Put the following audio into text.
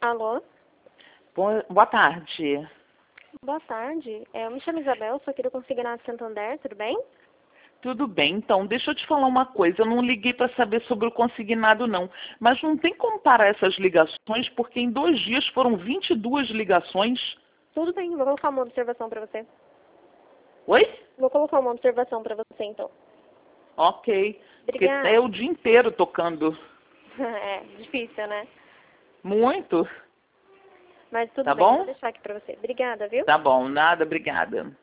Alô? Boa tarde. Boa tarde. Eu me chamo Isabel, sou aqui do Consignado Santander, tudo bem? Tudo bem, então, deixa eu te falar uma coisa. Eu não liguei para saber sobre o consignado, não. Mas não tem como parar essas ligações, porque em 2 dias foram 22 ligações. Tudo bem, vou colocar uma observação para você. Oi? Vou colocar uma observação para você, então. Ok. Porque Obrigada. é o dia inteiro tocando. É, difícil, né? Muito. Mas tudo Tá bem, vou bom? deixar aqui para você. Obrigada, viu? Tá bom, nada, obrigada.